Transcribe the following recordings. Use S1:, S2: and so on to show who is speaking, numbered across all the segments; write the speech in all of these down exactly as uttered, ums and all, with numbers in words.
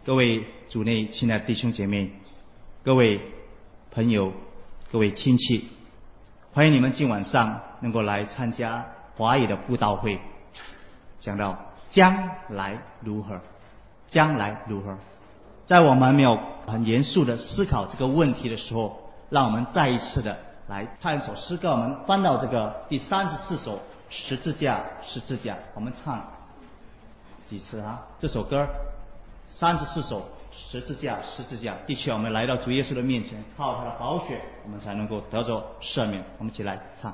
S1: 各位主内亲爱的弟兄姐妹，各位朋友，各位亲戚，欢迎你们今晚上能够来参加华语的布道会，讲到将来如何，将来如何。在我们没有很严肃的思考这个问题的时候，让我们再一次的来唱一首诗歌。我们翻到这个第三十四首十字架，十字架，我们唱几次啊？这首歌三十四首十字架，十字架。的确，我们来到主耶稣的面前，靠他的宝血，我们才能够得着赦免。我们一起来唱。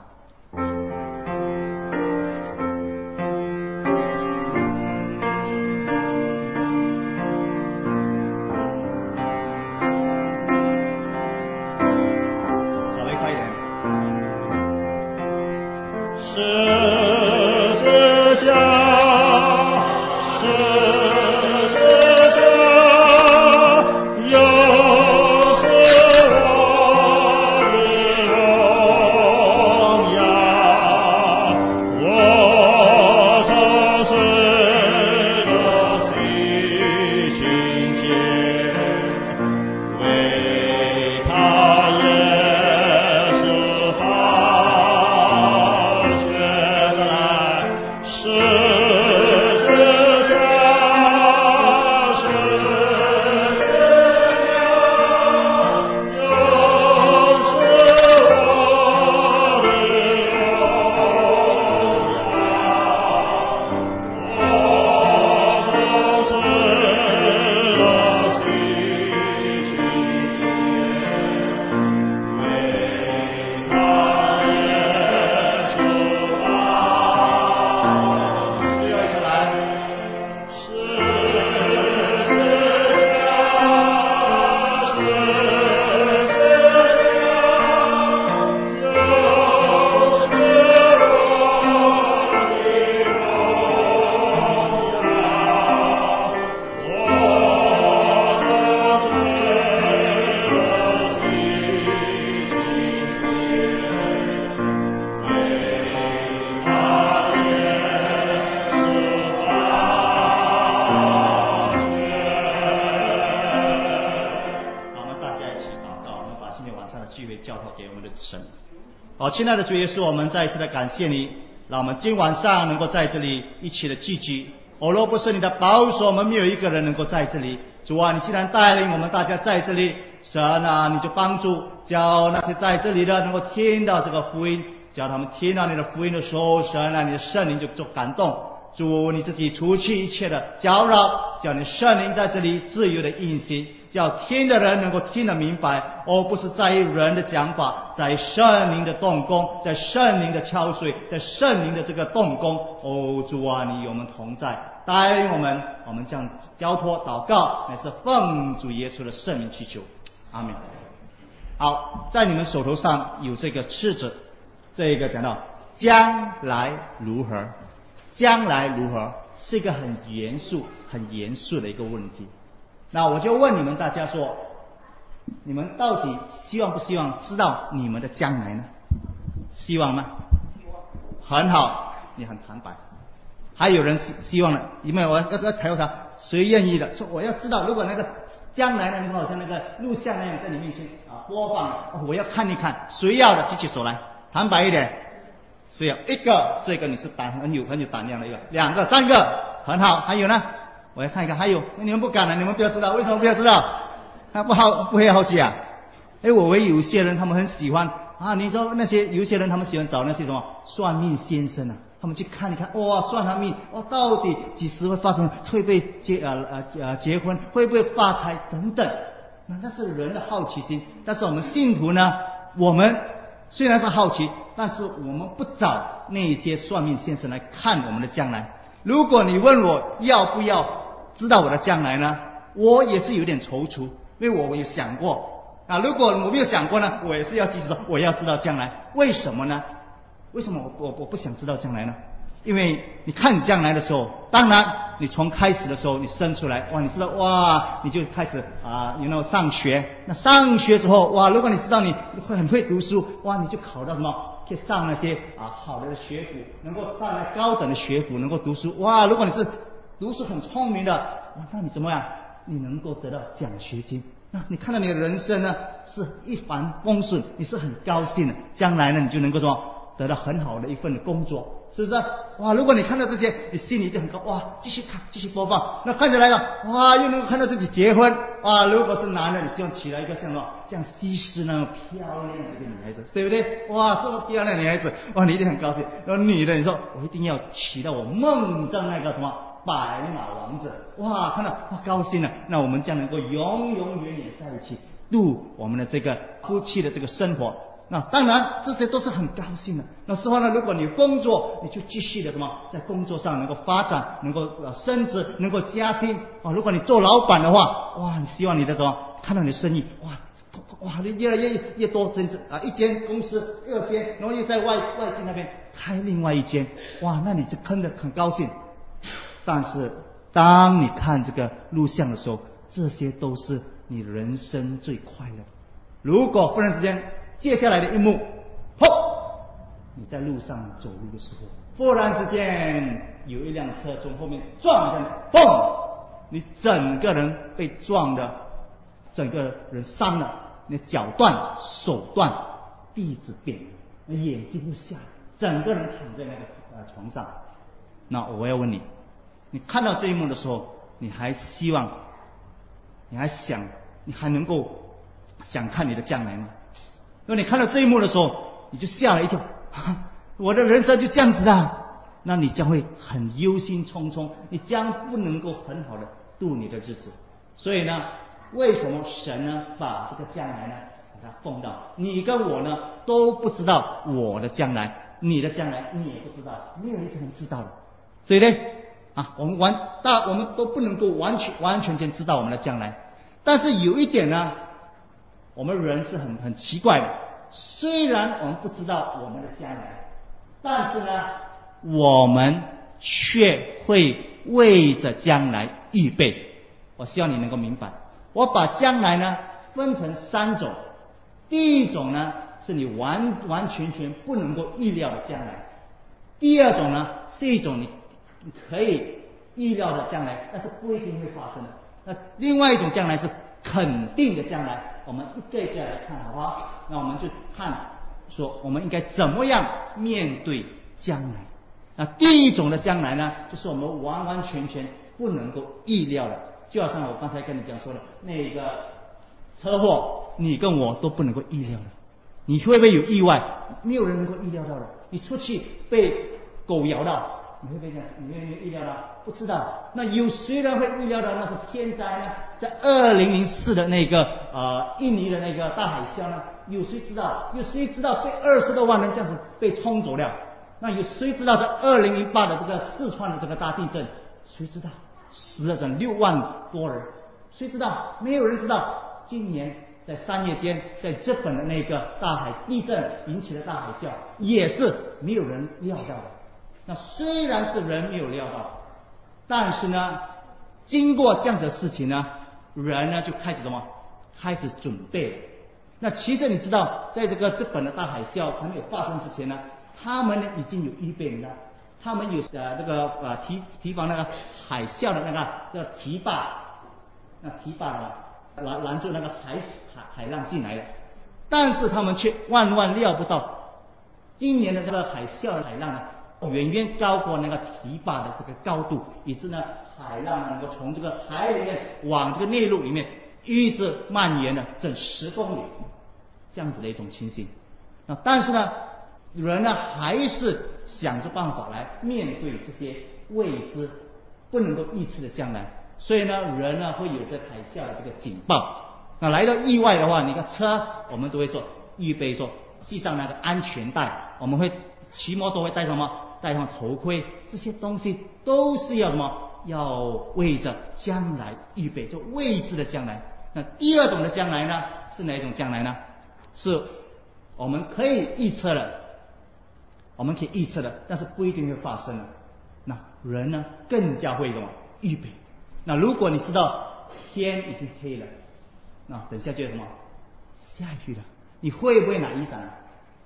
S1: 好，亲爱的主耶稣，我们再一次的感谢你，让我们今晚上能够在这里一起的聚集。哦，若不是你的保守，我们没有一个人能够在这里。主啊，你既然带领我们大家在这里，神啊，你就帮助叫那些在这里的能够听到这个福音，叫他们听到你的福音的时候，神啊，你的圣灵就做感动。主你自己除去一切的搅扰，叫你圣灵在这里自由的运行，叫听的人能够听得明白，而不是在于人的讲法，在圣灵的动工，在圣灵的敲碎，在圣灵的这个动工。哦，主啊，你与我们同在，带领我们，我们将交托祷告，乃是奉主耶稣的圣名祈求，阿们。好，在你们手头上有这个赤子，这个讲到将来如何，将来如何是一个很严肃、很严肃的一个问题。那我就问你们大家说，你们到底希望不希望知道你们的将来呢？希望吗？很好，你很坦白。还有人希希望呢？你们我要要抬头，谁愿意的？说我要知道，如果那个将来呢，你好像那个录像那样在你面前啊播放，哦，我要看一看。谁要的举起手来，坦白一点。谁要一个？这个你是胆很有很有胆量的一个，两个、三个，很好。还有呢？我要看一看，还有你们不敢了，你们不要知道，为什么不要知道？他不好，不会好奇啊？哎，我为有些人他们很喜欢啊，你知道那些有些人他们喜欢找那些什么算命先生啊，他们去看一看，哇，算他命，哦，到底几时会发生，会不会结呃呃呃结婚，会不会发财等等。那那是人的好奇心，但是我们信徒呢，我们虽然是好奇，但是我们不找那些算命先生来看我们的将来。如果你问我要不要知道我的将来呢，我也是有点踌躇，因为我有想过啊。如果我没有想过呢，我也是要继续说我要知道将来。为什么呢？为什么我我我不想知道将来呢？因为你看你将来的时候，当然你从开始的时候你生出来，哇，你知道哇，你就开始啊，你那上学。那上学之后，哇，如果你知道你会很会读书，哇，你就考到什么？可以上那些啊好的学府，能够上那高等的学府，能够读书。哇，如果你是读书很聪明的，哇，那你怎么样？ 你能够得到奖学金。那你看到你的人生呢是一帆风顺，你是很高兴的，将来呢你就能够说得到很好的一份的工作，是不是？哇，如果你看到这些，你心里就很高，哇，继续看，继续播放。那看起来了，哇，又能够看到自己结婚，哇，如果是男的，你希望娶来一个像什么，像西施那么漂亮的一个女孩子，对不对？哇，这么漂亮的女孩子，哇，你一定很高兴。然后女的，你说我一定要娶到我梦中那个什么白马王子，哇，看到哇高兴了，那我们将能够永永远远在一起度我们的这个夫妻的这个生活。那当然这些都是很高兴的。那之后呢，如果你工作，你就继续的什么在工作上能够发展，能够升职，能够加薪啊。如果你做老板的话，哇，你希望你的什么看到你的生意，哇哇，你越来越越多，甚至啊一间公司二间，然后又在外外地那边开另外一间，哇，那你就坑得很高兴。但是当你看这个录像的时候，这些都是你人生最快乐。如果忽然之间接下来的一幕，吼，你在路上走路的时候，忽然之间有一辆车从后面撞上，嘣，你整个人被撞的，整个人伤了，你脚断、手断、鼻子扁，眼睛就瞎，整个人躺在那个呃床上。那我要问你，你看到这一幕的时候，你还希望，你还想，你还能够想看你的将来吗？如果你看到这一幕的时候，你就吓了一跳，我的人生就这样子的，那你将会很忧心忡忡，你将不能够很好的度你的日子。所以呢，为什么神呢把这个将来呢把它放到你跟我呢都不知道我的将来，你的将来你也不知道，没有一个人知道的。所以呢啊，我们完大我们都不能够完全完全全知道我们的将来。但是有一点呢，我们人是很很奇怪的，虽然我们不知道我们的将来，但是呢，我们却会为着将来预备。我希望你能够明白，我把将来呢分成三种。第一种呢，是你完完全全不能够预料的将来；第二种呢，是一种你可以预料的将来，但是不一定会发生的。那另外一种将来是肯定的将来，我们一个一个来看，好不好？那我们就看说我们应该怎么样面对将来。那第一种的将来呢，就是我们完完全全不能够预料的，就好像我刚才跟你讲说的那个车祸，你跟我都不能够预料的。你会不会有意外？没有人能够预料到的。你出去被狗咬到，你会不会这样？你会不会预料到？不知道。那有谁人会预料到那是天灾呢？在二零零四的那个呃印尼的那个大海啸呢？有谁知道？有谁知道被二十多万人这样子被冲走了？那有谁知道在二零零八的这个四川的这个大地震？谁知道？死了整六万多人，谁知道？没有人知道。今年在三月间，在日本的那个大海地震引起的大海啸，也是没有人料到的。那虽然是人没有料到，但是呢，经过这样的事情呢，人呢就开始什么？开始准备了。那其实你知道，在这个日本的大海啸还没有发生之前呢，他们呢已经有预备了，他们有呃这个呃提提防那个海啸的那个叫堤坝，那堤坝呢拦拦住那个海海海浪进来了，但是他们却万万料不到，今年的这个海啸的海浪呢，远远高过那个堤坝的这个高度，以致呢海浪能够从这个海里面往这个内陆里面一直蔓延了整十公里，这样子的一种情形。那但是呢，人呢还是想着办法来面对这些未知、不能够预测的将来。所以呢，人呢会有这海啸的这个警报。那来到意外的话，你看车，我们都会说预备说系上那个安全带，我们会骑摩托会戴什么？戴上头盔，这些东西都是要什么？要为着将来预备，就未知的将来。那第二种的将来呢，是哪一种将来呢？是我们可以预测的，我们可以预测的，但是不一定会发生的。那人呢，更加会什么？预备。那如果你知道天已经黑了，那等下就什么？下雨了，你会不会拿雨伞？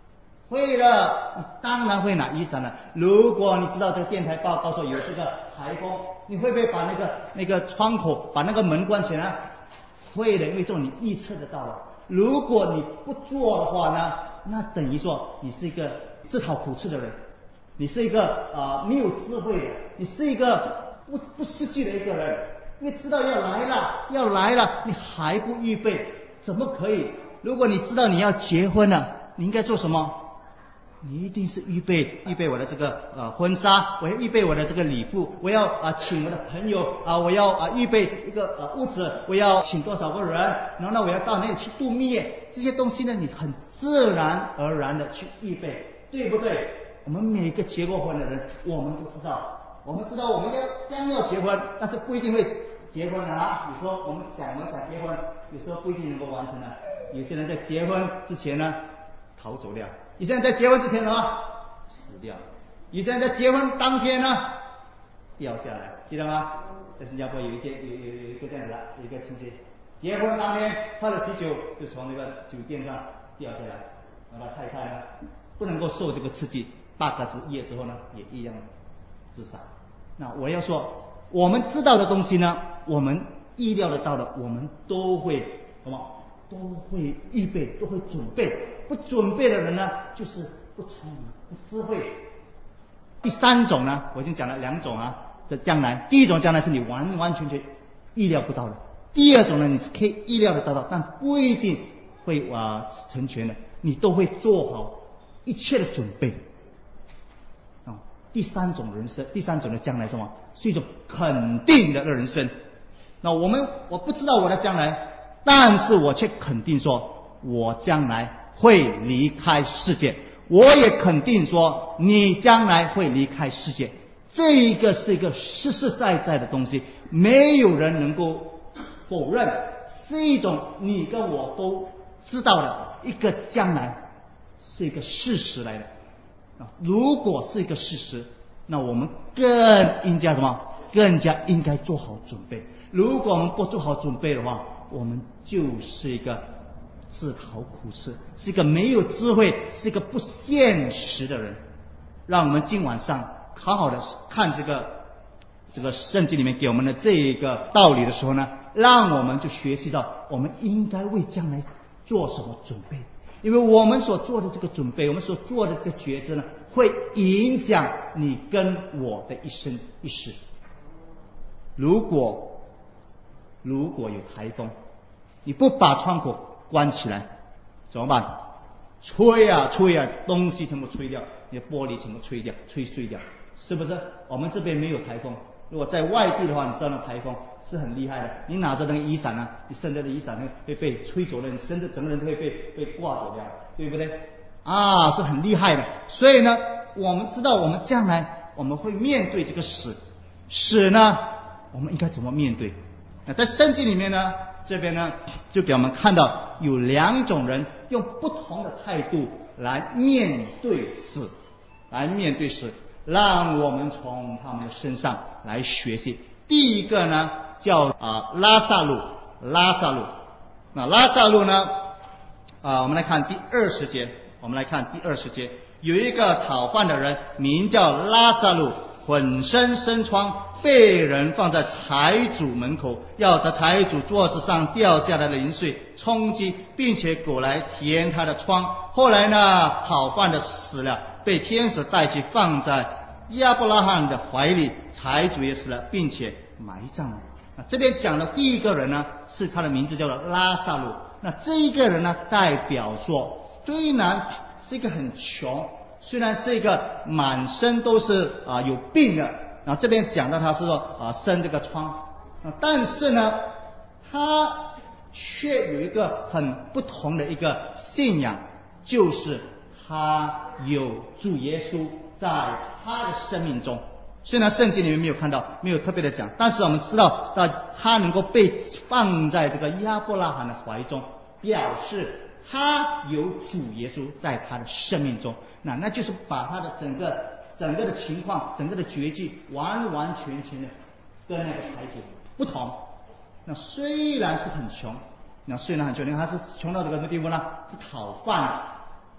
S1: 会了，你当然会拿雨伞了。如果你知道这个电台报告说有这个台风，你会不会把那个那个窗口把那个门关起来？会的，因为这种你预测得到了。如果你不做的话呢，那等于说你是一个自讨苦吃的人，你是一个啊、呃、没有智慧的，你是一个不不识趣的一个人。因为知道要来了，要来了，你还不预备，怎么可以？如果你知道你要结婚了，你应该做什么？你一定是预备预备我的这个呃婚纱，我要预备我的这个礼服，我要啊、呃、请我的朋友啊、呃，我要啊、呃、预备一个呃屋子，我要请多少个人，然后呢我要到那里去度蜜月，这些东西呢你很自然而然的去预备，对不对？我们每个结过婚的人，我们都知道，我们知道我们要将要结婚，但是不一定会结婚啊。有时候我们想我们想结婚，有时候不一定能够完成的。有些人在结婚之前呢逃走了。有些人在结婚之前什么死掉，有些人在结婚当天呢掉下来，记得吗？在新加坡有一件有有有一个这样子的，有一个亲戚结婚当天喝了喜酒，就从那个酒店上掉下来，那么太太呢不能够受这个刺激，八个子夜之后呢也一样自杀。那我要说，我们知道的东西呢，我们意料得到的，我们都会什么？都会预备，都会准备。不准备的人呢，就是不聪明、不智慧。第三种呢，我已经讲了两种啊的将来。第一种将来是你完完全全意料不到的；第二种呢，你是可以意料得到的，但不一定会啊、呃、成全的。你都会做好一切的准备。啊、哦，第三种人生，第三种的将来是什么？是一种肯定的人生。那我们我不知道我的将来。但是我却肯定说，我将来会离开世界。我也肯定说，你将来会离开世界。这一个是一个实实在在的东西，没有人能够否认，是一种你跟我都知道的一个将来，是一个事实来的。如果是一个事实，那我们更应该什么？更加应该做好准备。如果我们不做好准备的话，我们就是一个自讨苦吃，是一个没有智慧，是一个不现实的人。让我们今晚上好好的看这个这个圣经里面给我们的这一个道理的时候呢，让我们就学习到我们应该为将来做什么准备。因为我们所做的这个准备，我们所做的这个抉择呢，会影响你跟我的一生一世。如果如果有台风，你不把窗口关起来怎么办？吹啊吹啊，东西全部吹掉，你的玻璃全部吹掉，吹碎掉，是不是？我们这边没有台风，如果在外地的话，你知道那台风是很厉害的，你拿着那个雨伞啊，你身着的雨伞会被吹走了，你身着整个人都会被被挂走掉，对不对？啊，是很厉害的。所以呢，我们知道我们将来我们会面对这个死，死呢我们应该怎么面对？那在圣经里面呢，这边呢就给我们看到有两种人用不同的态度来面对死，来面对死，让我们从他们的身上来学习。第一个呢叫啊、呃、拉撒路，拉撒路。那拉撒路呢啊、呃，我们来看第二十节，我们来看第二十节，有一个讨饭的人名叫拉撒路，浑身生疮，被人放在财主门口，要在财主桌子上掉下来的零碎充饥，并且狗来填他的疮。后来呢，讨饭的死了，被天使带去放在亚伯拉罕的怀里，财主也死了，并且埋葬了。那这边讲的第一个人呢，是他的名字叫做拉撒路。那这一个人呢，代表说，虽然是一个很穷，虽然是一个满身都是啊、呃、有病的，然后这边讲到他是说啊、呃、生这个疮，啊，但是呢，他却有一个很不同的一个信仰，就是他有主耶稣在他的生命中。虽然圣经里面没有看到，没有特别的讲，但是我们知道，他能够被放在这个亚伯拉罕的怀中，表示他有主耶稣在他的生命中。那那就是把他的整个整个的情况，整个的决局，完完全全的跟那个财主不同。那虽然是很穷，那虽然很穷，他是穷到这个地步呢，是讨饭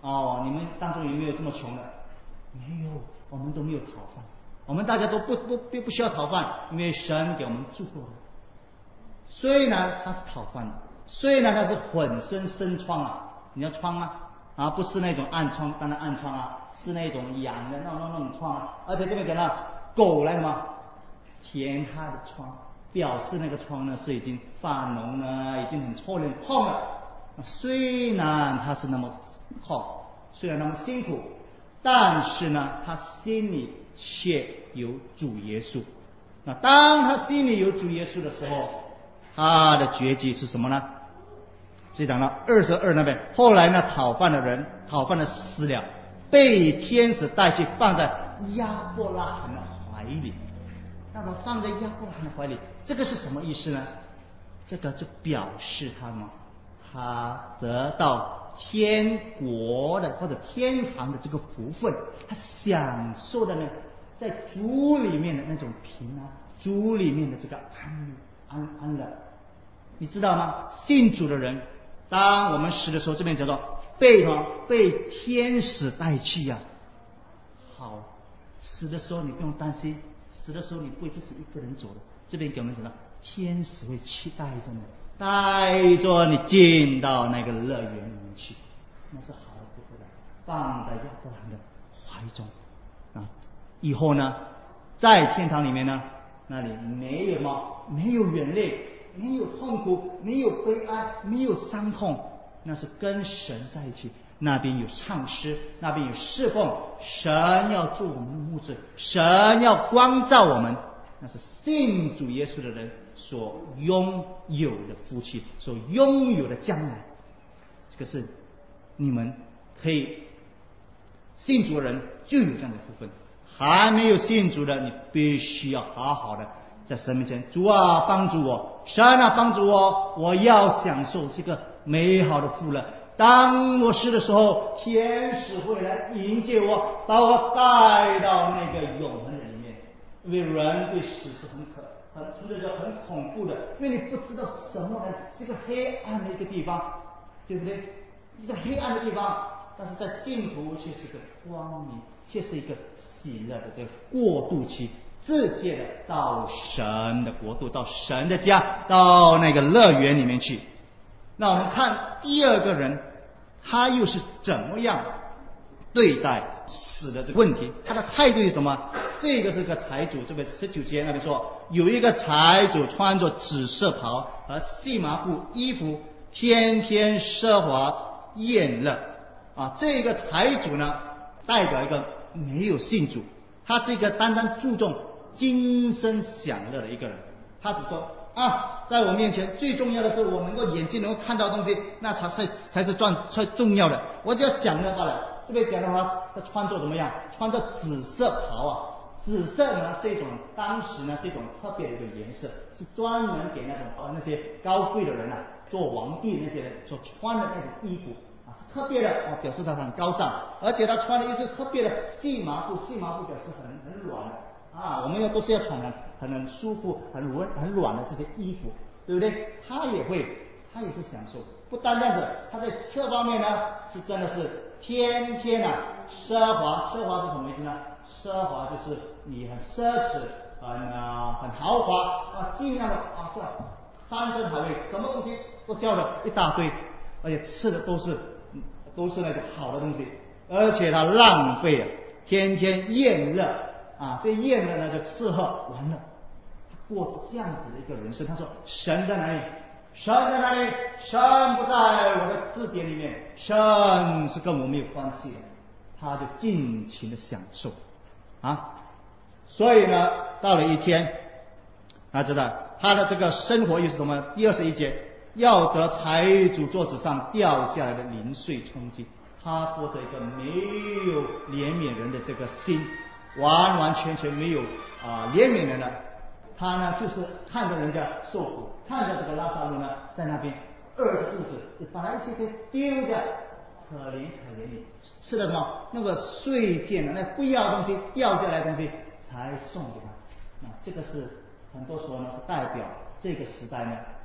S1: 哦，你们当中有没有这么穷的？没有，我们都没有讨饭，我们大家都不不不不需要讨饭，因为神给我们足够的。虽然他是讨饭的，虽然他是浑身生疮啊，你要疮吗？啊，不是那种暗疮，当然暗疮啊，是那种痒的那种那种疮啊。而且这边讲到狗来了吗？舔它的疮，表示那个疮呢是已经发脓了，已经很臭了、很痛了。虽然他是那么痛，虽然那么辛苦，但是呢，他心里却有主耶稣。那当他心里有主耶稣的时候，他的结局是什么呢？这讲到二十二那边，后来呢，讨饭的人，讨饭的死了，被天使带去放在亚伯拉罕的怀里。那么放在亚伯拉罕的怀里，这个是什么意思呢？这个就表示他嘛，他得到天国的或者天堂的这个福分，他享受的呢，在主里面的那种平安，主里面的这个安利安安乐。你知道吗？信主的人，当我们死的时候，这边叫做被什么？被天使带去呀、啊。好，死的时候你不用担心，死的时候你不会自己一个人走的。这边给我们讲到，天使会期待着你，带着你进到那个乐园里面去，那是好不得了，放在亚伯兰的怀中啊。以后呢，在天堂里面呢，那里没有什么，没有眼泪。没有痛苦，没有悲哀，没有伤痛，那是跟神在一起。那边有唱诗，那边有侍奉，神要做我们的牧者，神要光照我们，那是信主耶稣的人所拥有的福气，所拥有的将来。这个是你们可以信主的人就有这样的福分，还没有信主的，你必须要好好的在神面前，主啊帮助我，神啊帮助我，我要享受这个美好的福乐。当我死的时候，天使会来迎接我，把我带到那个永恒的里面。因为人对死是很可很存在着很恐怖的，因为你不知道什么呢，是个黑暗的一个地方，对不对？一个黑暗的地方，但是在信徒却是个光明，却是一个喜乐的这个过渡期。直接的到神的国度，到神的家，到那个乐园里面去。那我们看第二个人，他又是怎么样对待死的这个问题？他的态度是什么？这个是个财主，这个十九节那边说，有一个财主穿着紫色袍和细麻布衣服，天天奢华宴乐啊。这个财主呢，代表一个没有信主，他是一个单单注重今生享乐的一个人。他只说啊，在我面前最重要的是我能够眼睛能够看到东西，那才是才是最最重要的，我只要享乐罢了。这边讲的话，他穿着怎么样？穿着紫色袍啊。紫色呢是一种当时呢是一种特别的一个颜色，是专门给那种呃那些高贵的人啊，做皇帝那些人所穿的那种衣服啊，是特别的啊，表示他很高尚。而且他穿的又是特别的细麻布，细麻布表示很很软的啊，我们要都是要穿很很舒服、很软、很软的这些衣服，对不对？他也会，他也是享受。不单单是他在这方面呢，是真的是天天啊奢华。奢华是什么意思呢？奢华就是你很奢侈、很啊很豪华啊，尽量的啊这山珍海味，什么东西都叫了一大堆，而且吃的都是都是那种好的东西，而且他浪费了，天天宴乐。啊，这宴乐呢就吃喝玩乐，他过着这样子的一个人生。他说：“神在哪里？神在哪里？神不在我的字典里面，神是跟我没有关系的。”他就尽情的享受啊。所以呢，到了一天，他知道他的这个生活又是什么？第二十一节，要得财主桌子上掉下来的零碎充饥。他过着一个没有怜悯人的这个心。完完全全没有啊怜悯人了，他呢就是看着人家受苦，看着这个拉撒路呢在那边饿着肚子，把那一些给丢掉，可怜可怜你，吃了什么那个碎片的那不要的东西掉下来的东西才送给他。那这个是很多时候呢是代表这个时代呢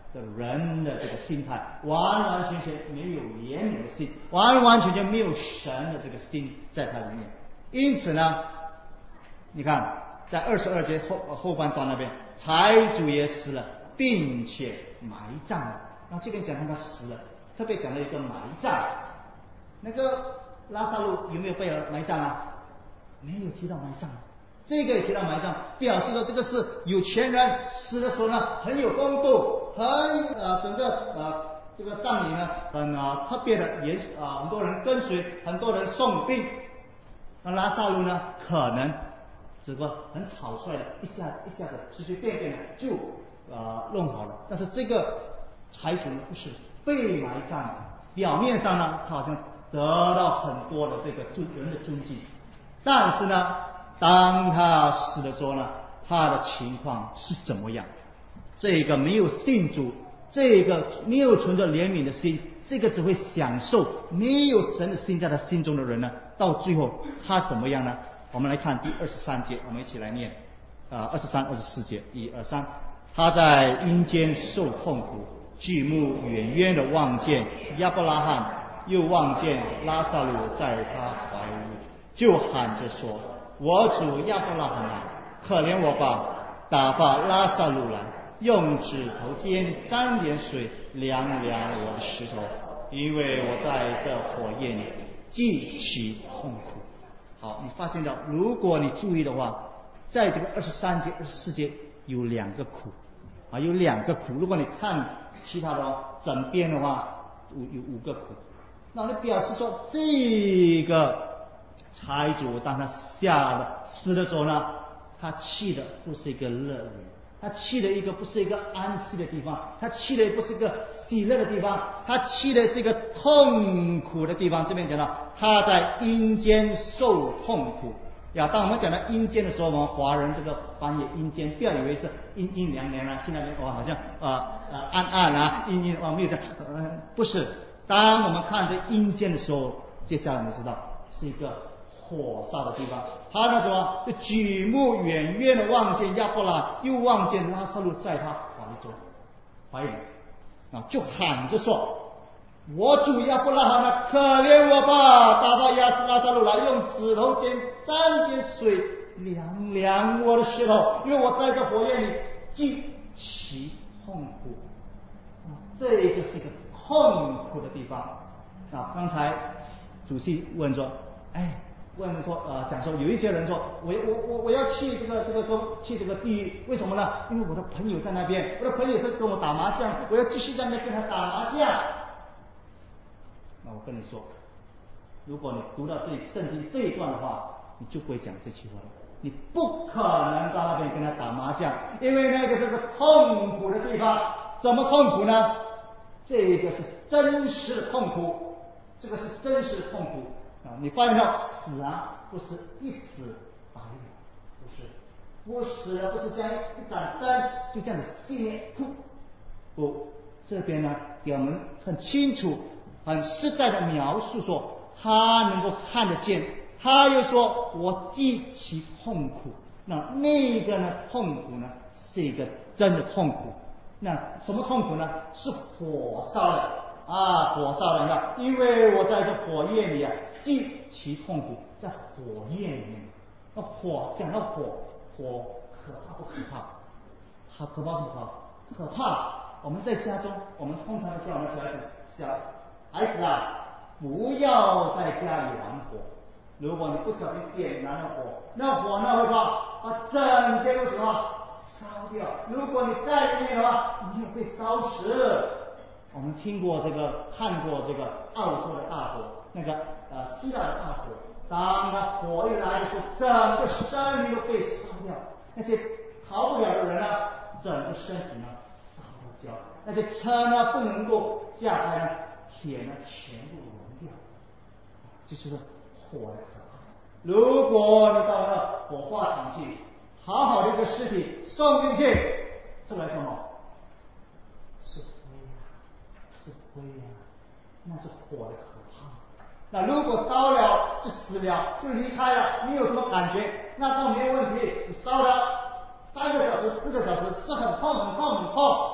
S1: 的人的这个心态，完完全全没有怜悯的心，完完全全没有神的这个心在他里面。因此呢，你看在二十二节后后半段那边，财主也死了，并且埋葬了。然后这边讲到他死了，特别讲了一个埋葬。那个拉撒路有没有被埋葬啊？没有提到埋葬。这个也提到埋葬，表示说这个是有钱人死的时候呢，很有风度，很呃整个呃这个葬礼呢很啊、呃、特别的，也啊、呃、很多人跟随，很多人送殡。那拉撒路呢，可能这个很草率的，一下一下子随随便便的就啊、呃、弄好了。但是这个财主呢不是被埋葬，表面上呢他好像得到很多的这个尊人的尊敬，但是呢，当他死的时候呢，他的情况是怎么样？这个没有信主，这个没有存着怜悯的心，这个只会享受没有神的心在他心中的人呢，到最后他怎么样呢？我们来看第二十三节，我们一起来念啊，二十三、二十四节，一二三。他在阴间受痛苦，举目远远的望见亚伯拉罕，又望见拉撒路在他怀里，就喊着说：“我主亚伯拉罕啊，可怜我吧，打发拉撒路来，用指头尖沾点水凉凉我的石头，因为我在这火焰里极其痛苦。”好，你发现到，如果你注意的话，在这个二十三节、二十四节有两个苦啊，有两个苦。如果你看其他的整篇的话，有有五个苦。那你表示说，这个财主当他下了死的时候呢，他去的不是一个乐园，他去的一个不是一个安息的地方，他去的不是一个喜乐的地方，他去的是一个痛苦的地方。这边讲到他在阴间受痛苦呀。当我们讲到阴间的时候，我们华人这个翻译阴间，不要以为是阴阴凉凉啊，去那边哇好像呃呃暗暗啊，阴阴哦没有这样，呃不是。当我们看这阴间的时候，接下来你知道是一个火烧的地方。他那什么，就举目远远的望见亚伯拉，又望见拉撒路在他怀中，怀里啊，就喊着说：“我主亚伯拉罕啊，可怜我吧，打发亚拉撒路来，用指头尖沾点水凉凉我的石头，因为我在这火焰里极其痛苦。”啊，这个是一个痛苦的地方啊。刚才主席问说，哎，问说呃，讲说有一些人说，我我我我要去这个这个去这个地狱，为什么呢？因为我的朋友在那边，我的朋友是跟我打麻将，我要继续在那边跟他打麻将。那我跟你说，如果你读到这圣经这一段的话，你就不会讲这句话了。你不可能到那边跟他打麻将，因为那个是个痛苦的地方。怎么痛苦呢？这个是真实的痛苦，这个是真实的痛苦啊！你发现到死啊，不是一死百了，不是，不死了，不是这样一盏灯就这样子熄灭，噗，不，这边呢给我们很清楚、很实在的描述说，他能够看得见，他又说我极其痛苦。那那个呢痛苦呢是一个真的痛苦。那什么痛苦呢？是火烧的啊，火烧的，你看，因为我在这火焰里啊，极其痛苦，在火焰里面。那火，讲到火，火可怕不可怕？好，可怕不可怕？可怕！我们在家中，我们通常叫我们小孩子、小孩子啊，不要在家里玩火。如果你不小心点燃了火，那火那会把把整间都什么？烧掉。如果你在里面的话，你也会烧死。我们听过这个，看过这个澳洲的大火，那个呃希腊的大火，当它火一来的时候，整个身体都被烧掉。那些逃不了的人呢，整个身体呢烧焦；那些车呢不能够驾开呢，铁呢全部融掉。这就是火的可怕。如果你到了火化场去，好好的一个尸体送进去，这来什么？是灰呀、啊，是灰呀、啊，那是火的可怕。那如果烧了就死了，就离开了，没有什么感觉，那倒没有问题。你烧了三个小时、四个小时是很痛、很痛、很痛，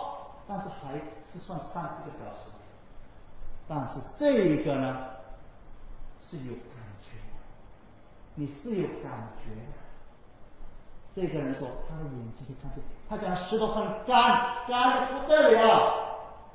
S1: 但是还是算三四个小时。但是这一个呢是有感觉的，你是有感觉的。这个人说他的眼睛可以看见，他讲石头很干，干的不得了。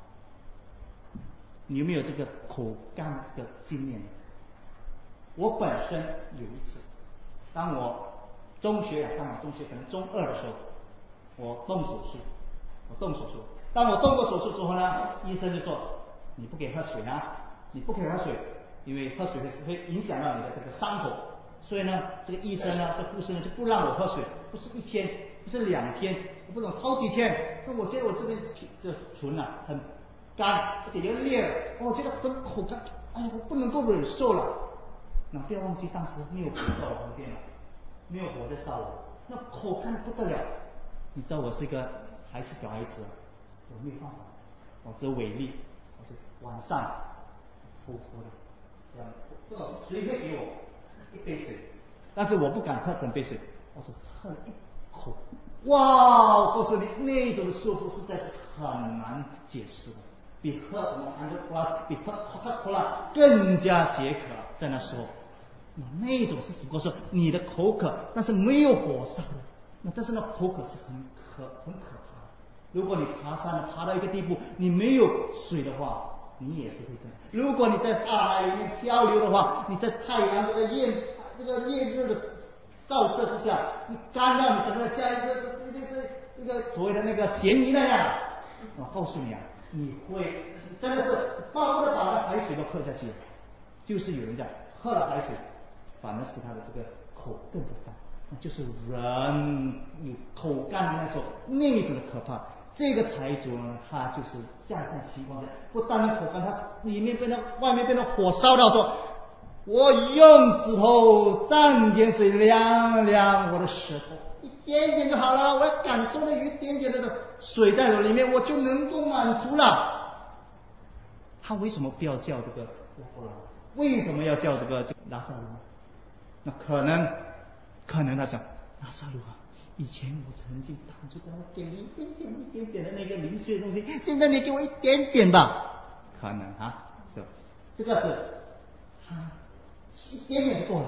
S1: 你有没有这个口干这个经验？我本身有一次，当我中学啊，当我中学可能中二的时候，我动手术，我动手术。当我动过手术之后呢，医生就说你不可以喝水啊，你不可以喝水，因为喝水会会影响到你的这个伤口。所以呢，这个医生呢，这护士呢就不让我喝水，不是一天，不是两天，不能好几天。那我觉得我这边这唇啊很干，而且又裂了，我觉得很口干，哎呀，我不能够忍受了。那不要忘记，当时没有火在我旁边了，没有火在烧我，那口干不得了。你知道我是一个还是小孩子，我没有办法，我只有伟力，我就晚上偷偷的这样，不知道是谁会给我一杯水，但是我不敢喝整杯水，我是喝了一口，哇！我告诉你，那种舒服实在是很难解释的，比喝什么韩国普拉，比喝可口可乐更加解渴。在那时候，那种是只不过说你的口渴，但是没有火烧的，那但是那口渴是很可很可怕的。如果你爬山爬到一个地步，你没有水的话，你也是会这样。如果你在大海里面漂流的话，你在太阳这个炎这个烈日的照射之下，你干到你整个像一个这个这个所谓的那个咸鱼那样。我告诉你啊，你会真的是巴不得把那海水都喝下去。就是有人讲，喝了海水，反而使他的这个口更加干，那就是人有口干的那时候那种的可怕。这个财主呢，他就是这样的情况下，不单单口干，他里面被那外面被那火烧到说，我用指头蘸点水凉凉我的舌头，一点点就好了，我要感受到有一点点的水在我里面，我就能够满足了。他为什么不要叫这个拉波拉？为什么要叫这个这个拉萨路？那可能可能他想，拉萨路啊，以前我曾经当初给我给你一点点一点点的那个零碎的东西，现在你给我一点点吧，可能啊，是吧？这个是他一点点就够了。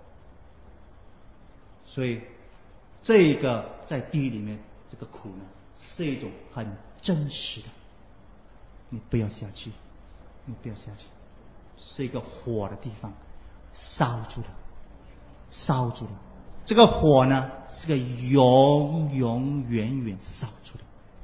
S1: 所以这个在地狱里面这个苦呢，是一种很真实的，你不要下去，你不要下去，是一个火的地方，烧住了，烧住了。这个火呢，是个永永远远烧住的。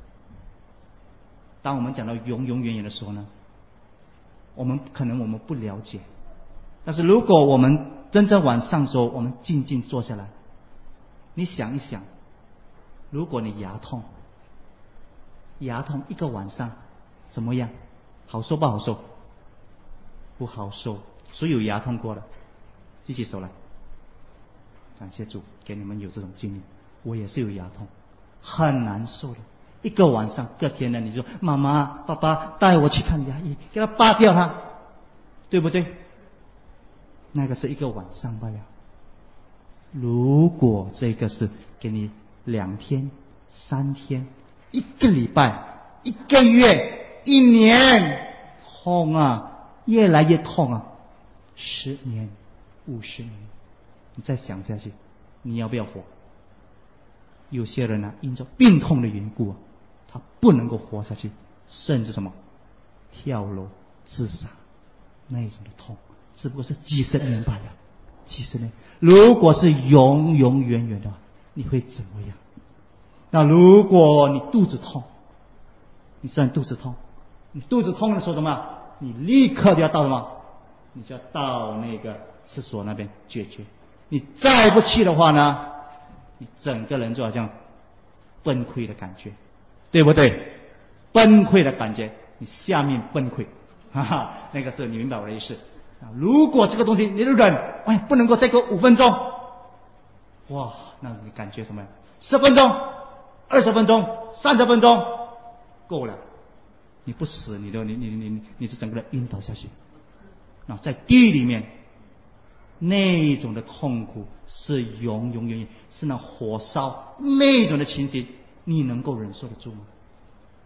S1: 当我们讲到永永远远的时候呢，我们可能我们不了解，但是如果我们真正晚上的时候，我们静静坐下来，你想一想，如果你牙痛，牙痛一个晚上怎么样？好受不好受？不好受。所以有牙痛过的，举起手来。感谢主，给你们有这种经历。我也是有牙痛，很难受的。一个晚上，隔天呢，你说妈妈、爸爸带我去看牙医，给他拔掉它，对不对？那个是一个晚上罢了。如果这个是给你两天、三天、一个礼拜、一个月、一年，痛啊，越来越痛啊，十年、五十年，你再想下去，你要不要活？有些人呢、啊，因着病痛的缘故啊，他不能够活下去，甚至什么跳楼自杀，那种的痛，只不过是几十年罢了。几十年，如果是永永远远的，你会怎么样？那如果你肚子痛，你虽然肚子痛，你肚子痛的时候怎么样？你立刻就要到什么？你就要到那个厕所那边解决。你再不去的话呢，你整个人就好像崩溃的感觉，对不对？崩溃的感觉，你下面崩溃，哈哈，那个是你明白我的意思。如果这个东西你的忍，哎，不能够再过五分钟，哇，那你感觉什么？十分钟、二十分钟、三十分钟够了，你不死，你都你你你你你就整个人晕倒下去。那在地里面，那种的痛苦是永永远远，是那火烧那种的情形，你能够忍受得住吗？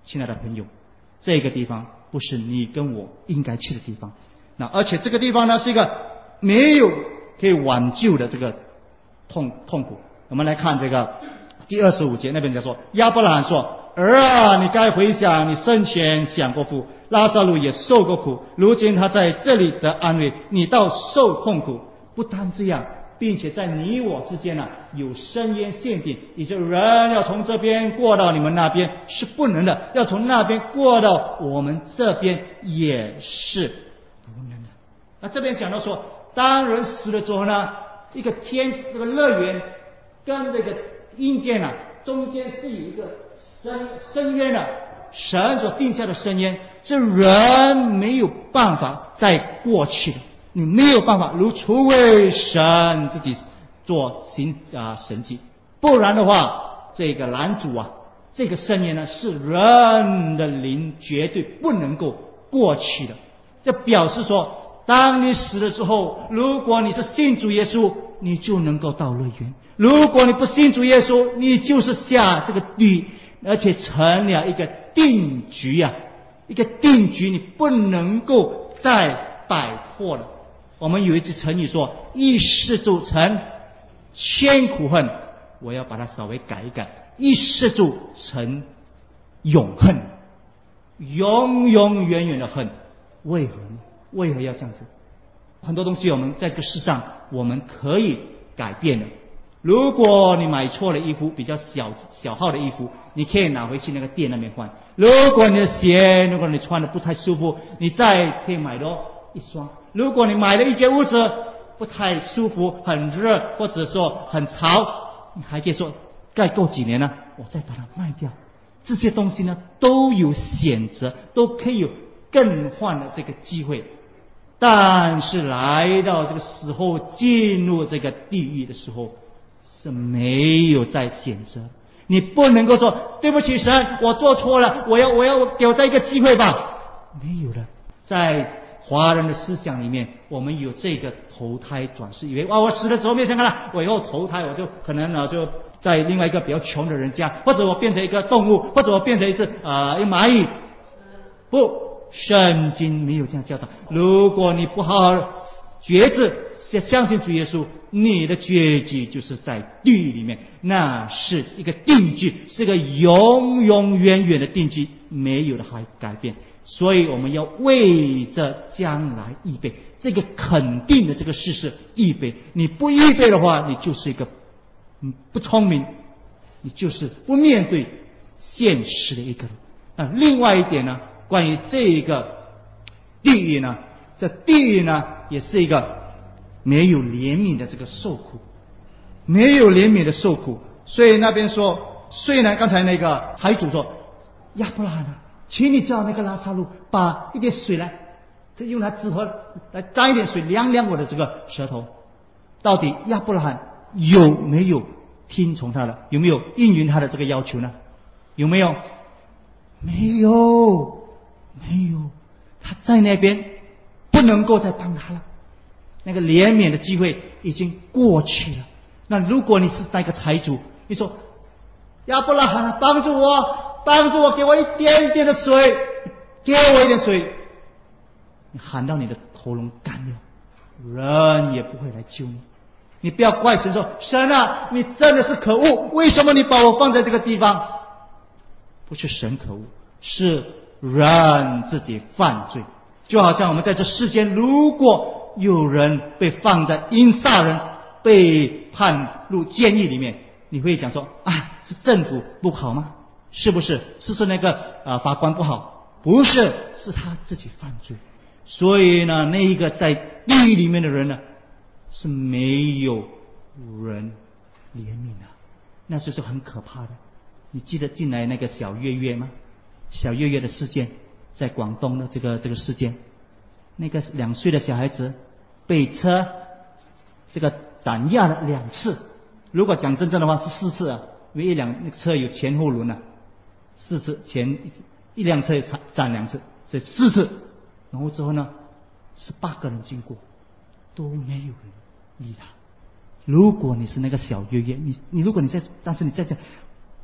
S1: 亲爱的朋友，这个地方不是你跟我应该去的地方。那而且这个地方呢，是一个没有可以挽救的这个痛痛苦。我们来看这个第二十五节，那边讲说，亚伯拉罕说：“儿啊，你该回想你生前享过福，拉撒路也受过苦，如今他在这里得安慰，你倒受痛苦。不单这样，并且在你我之间呢、啊、有深渊限定，也就是人要从这边过到你们那边是不能的，要从那边过到我们这边也是不能的。”那这边讲到说，当人死了之后呢，一个天这个乐园跟这个阴间啊中间是有一个深深渊的，神所定下的深渊，是人没有办法再过去的。你没有办法，如除非神自己做行啊神迹，不然的话，这个拦阻啊，这个深渊呢，是人的灵绝对不能够过去的。这表示说，当你死了之后，如果你是信主耶稣，你就能够到乐园；如果你不信主耶稣，你就是下这个地狱，而且成了一个定局啊，一个定局，你不能够再摆脱了。我们有一句成语说，一世铸成千苦恨，我要把它稍微改一改，一世铸成永恨，永永远远的恨。为何呢？为何要这样子？很多东西我们在这个世上我们可以改变的。如果你买错了衣服，比较小小号的衣服，你可以拿回去那个店那边换。如果你的鞋，如果你穿的不太舒服，你再可以买多一双。如果你买了一间屋子不太舒服，很热，或者说很潮，你还可以说再过几年呢，我再把它卖掉。这些东西呢都有选择，都可以有更换的这个机会。但是来到这个时候，进入这个地狱的时候，是没有再选择。你不能够说对不起神，我做错了，我要我要给我再一个机会吧。没有了。在华人的思想里面，我们有这个投胎转世，以为哇，我死了之后没想到了，我以后投胎我就可能呢就在另外一个比较穷的人家，或者我变成一个动物，或者我变成一只呃一蚂蚁。不，圣经没有这样教导。如果你不好好觉知相信主耶稣，你的结局就是在地狱里面，那是一个定局，是个永永远远的定局，没有的还改变。所以我们要为着将来预备，这个肯定的这个事实预备。你不预备的话，你就是一个嗯不聪明，你就是不面对现实的一个人。那另外一点呢，关于这个地狱呢，这地狱呢也是一个没有怜悯的这个受苦，没有怜悯的受苦。所以那边说，所以呢，刚才那个财主说，亚伯拉罕啊，请你叫那个拉撒路把一点水来，用他指头来沾一点水凉凉我的这个舌头。到底亚伯拉罕有没有听从他的？有没有应允他的这个要求呢？有没有？没有，没有。他在那边不能够再帮他了，那个怜悯的机会已经过去了。那如果你是那个财主，你说亚伯拉罕帮助我，帮助我，给我一点点的水，给我一点水，你喊到你的喉咙干了，人也不会来救你。你不要怪神说，神啊，你真的是可恶，为什么你把我放在这个地方？不是神可恶，是人自己犯罪。就好像我们在这世间，如果有人被放在因杀人被判入监狱里面，你会讲说啊，是政府不好吗？是不是？是不是那个呃法官不好？不是，是他自己犯罪。所以呢，那一个在地狱里面的人呢，是没有人怜悯啊，那就是很可怕的。你记得进来那个小月月吗？小月月的事件，在广东的这个这个事件，那个两岁的小孩子被车这个斩压了两次，如果讲真正的话是四次啊，因为一辆那个车有前后轮啊，四次前一辆车斩两次，所以四次。然后之后呢，十八个人经过，都没有人理他。如果你是那个小月月，你你如果你在，但是你在这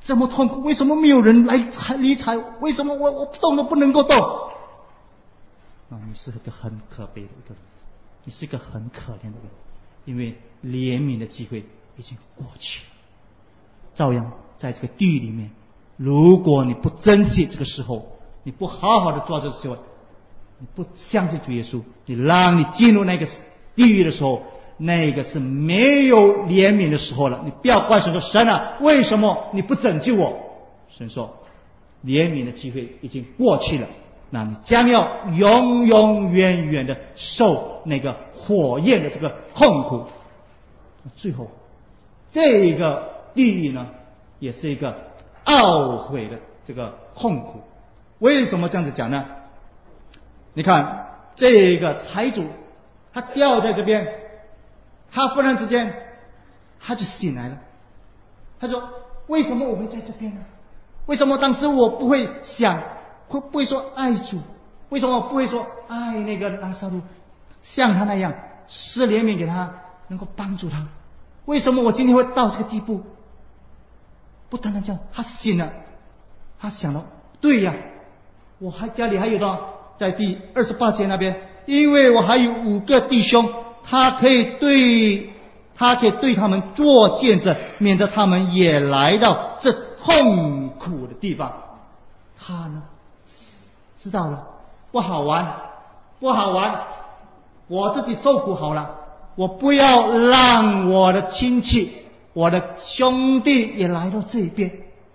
S1: 这么痛苦，为什么没有人来理睬我？为什么我我动都不能够动？啊，你是一个很可悲的一个人，你是一个很可怜的人，因为怜悯的机会已经过去了。照样在这个地狱里面，如果你不珍惜这个时候，你不好好的做这个时候，你不相信主耶稣，你让你进入那个地狱的时候，那个是没有怜悯的时候了。你不要怪神说，神啊，为什么你不拯救我？神说，怜悯的机会已经过去了，那你将要永永远远的受那个火焰的这个痛苦。最后这个地狱呢，也是一个懊悔的这个痛苦。为什么这样子讲呢？你看这个财主，他掉在这边，他忽然之间他就醒来了。他说，为什么我会在这边呢？为什么当时我不会想，会不会说爱主？为什么我不会说爱那个拉撒路，像他那样施怜悯给他，能够帮助他？为什么我今天会到这个地步？不单单这样，他醒了，他想了，对呀，我还家里还有呢，在第二十八节那边，因为我还有五个弟兄，他可以对他可以对他们做见证，免得他们也来到这痛苦的地方。他呢知道了，不好玩，不好玩，我自己受苦好了，我不要让我的亲戚，我的兄弟也来到这边。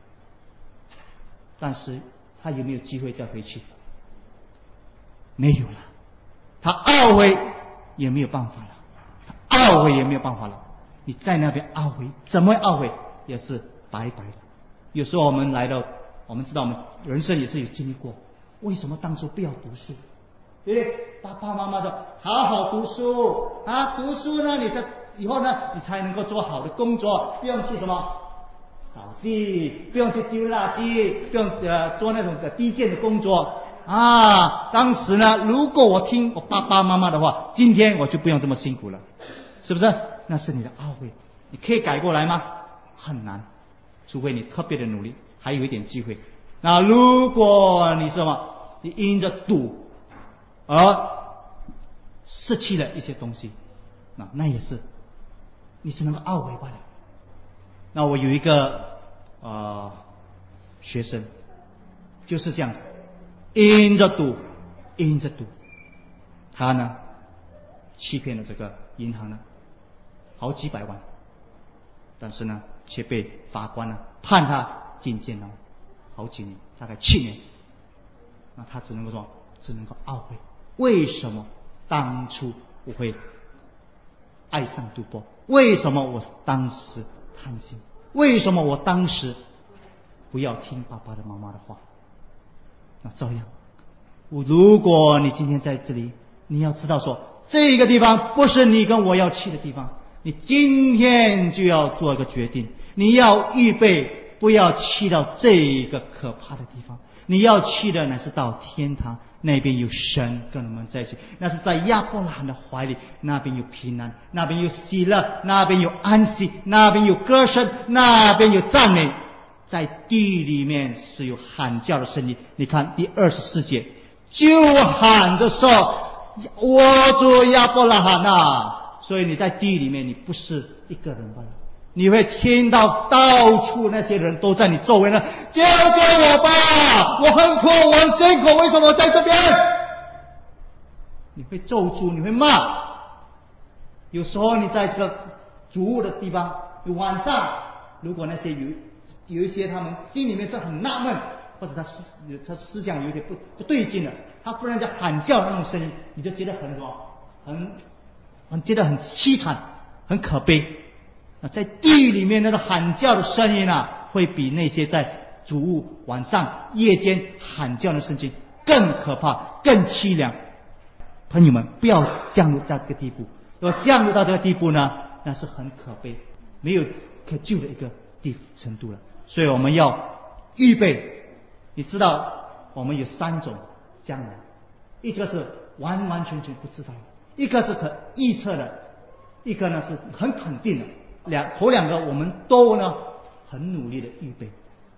S1: 但是他有没有机会再回去？没有了，他懊悔也没有办法了，他懊悔也没有办法了。你在那边懊悔，怎么懊悔也是白白的。有时候我们来到，我们知道我们人生也是有经历过，为什么当初不要读书？对不对？爸爸妈妈说好好读书啊，读书呢，你这以后呢，你才能够做好的工作，不用去什么扫地，不用去丢垃圾，不用呃做那种的低贱的工作啊。当时呢，如果我听我爸爸妈妈的话，今天我就不用这么辛苦了，是不是？那是你的懊悔，你可以改过来吗？很难，除非你特别的努力，还有一点机会。那如果你什么，你因着赌而失去了一些东西，那那也是你只能够懊悔罢了。那我有一个呃学生就是这样子，因着赌因着赌他呢欺骗了这个银行呢好几百万，但是呢却被法官呢判他进监牢好几年，大概七年。那他只能够说，只能够懊悔，为什么当初我会爱上赌博？为什么我当时贪心？为什么我当时不要听爸爸的妈妈的话？那照样，我如果你今天在这里，你要知道说，这个地方不是你跟我要去的地方，你今天就要做一个决定，你要预备，不要去到这个可怕的地方。你要去的乃是到天堂，那边有神跟我们在一起，那是在亚伯拉罕的怀里，那边有平安，那边有喜乐，那边有安息，那边有歌声，那边有赞美。在地里面是有喊叫的声音。你看第二十四节，就喊着说，我主亚伯拉罕啊！所以你在地里面，你不是一个人罢了，你会听到到处那些人都在你周围呢，救救我吧！我很苦，我很辛苦，为什么我在这边？你会咒诅，你会骂。有时候你在这个主屋的地方，晚上如果那些有有一些他们心里面是很纳闷，或者他思他思想有点不不对劲了，他忽然间喊叫的那种声音，你就觉得很什么，很很觉得很凄惨，很可悲。那在地里面那个喊叫的声音啊，会比那些在主屋晚上夜间喊叫的声音更可怕，更凄凉。朋友们，不要降入到这个地步。如果降入到这个地步呢，那是很可悲，没有可救的一个地程度了。所以我们要预备。你知道我们有三种将来，一个是完完全全不知道，一个是可预测的，一个呢是很肯定的。两头两个我们都呢很努力的预备。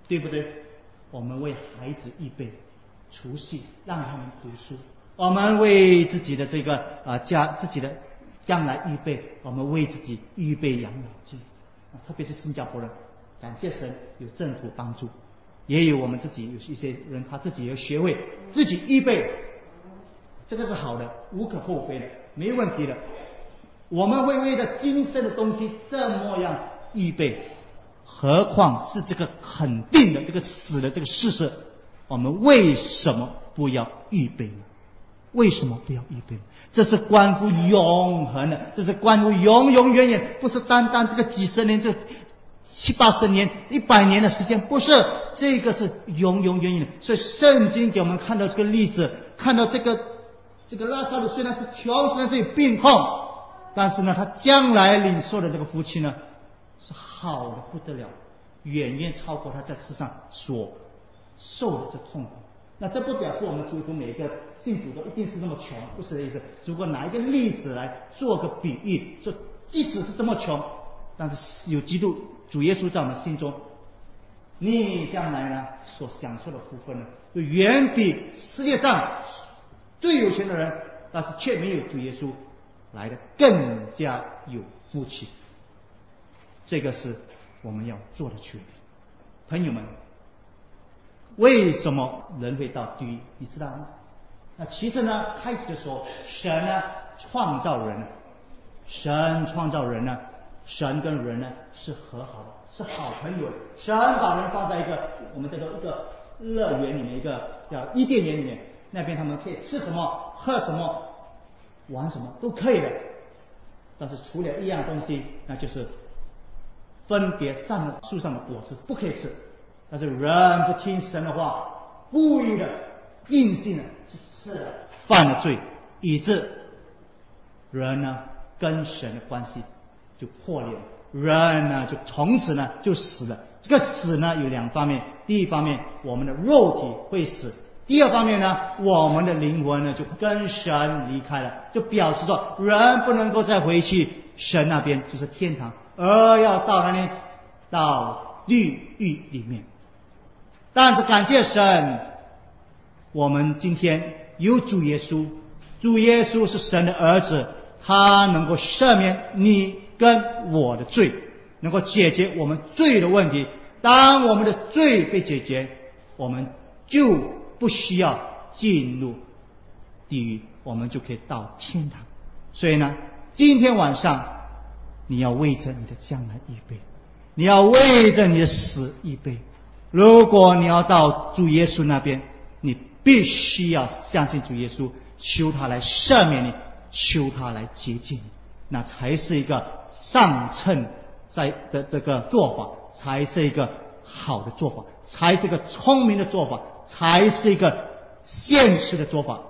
S1: 对不对？我们为孩子预备除夕，让他们读书；我们为自己的这个啊家自己的将来预备，我们为自己预备养老金。特别是新加坡人，感谢神有政府帮助，也有我们自己有一些人他自己有学会自己预备，这个是好的，无可厚非的，没问题的。我们会为了今生的东西这么样预备，何况是这个肯定的这个死的这个事实，我们为什么不要预备呢？为什么不要预备？这是关乎永恒的，这是关乎永永远远，不是单单这个几十年，这七八十年、一百年的时间，不是，这个是永永远远的。所以圣经给我们看到这个例子，看到这个这个拉撒路虽然是穷，虽然是有病痛，但是呢，他将来领受的这个福气呢，是好的不得了，远远超过他在世上所受的这痛苦。那这不表示我们基督徒每个信主都一定是那么穷，不是这意思。只不过拿一个例子来做个比喻，说即使是这么穷，但是有基督主耶稣在我们心中，你将来呢所享受的福分呢，就远比世界上最有钱的人，但是却没有主耶稣来的更加有福气。这个是我们要做的决定。朋友们，为什么人会到地狱？你知道吗？那其实呢，开始的时候，神呢创造人，神创造人呢，神跟人呢是和好的，是好朋友。神把人放在一个我们叫做一个乐园里面，一个叫伊甸园里面，那边他们可以吃什么、喝什么、玩什么都可以的。但是除了一样东西，那就是分别善恶树上的果子不可以吃。但是人不听神的话，故意的硬性的去吃了，犯了罪，以致人呢跟神的关系就破裂了，人呢就从此呢就死了。这个死呢有两方面，第一方面我们的肉体会死，第二方面呢我们的灵魂呢就跟神离开了，就表示说人不能够再回去神那边，就是天堂，而要到哪里？到地狱里面。但是感谢神，我们今天有主耶稣，主耶稣是神的儿子，他能够赦免你跟我的罪，能够解决我们罪的问题。当我们的罪被解决，我们就不需要进入地狱，我们就可以到天堂。所以呢，今天晚上你要为着你的将来预备，你要为着你的死预备。如果你要到主耶稣那边，你必须要相信主耶稣，求他来赦免你，求他来洁净你，那才是一个上乘在的这个做法，才是一个好的做法，才是一个聪明的做法，才是一个现实的做法。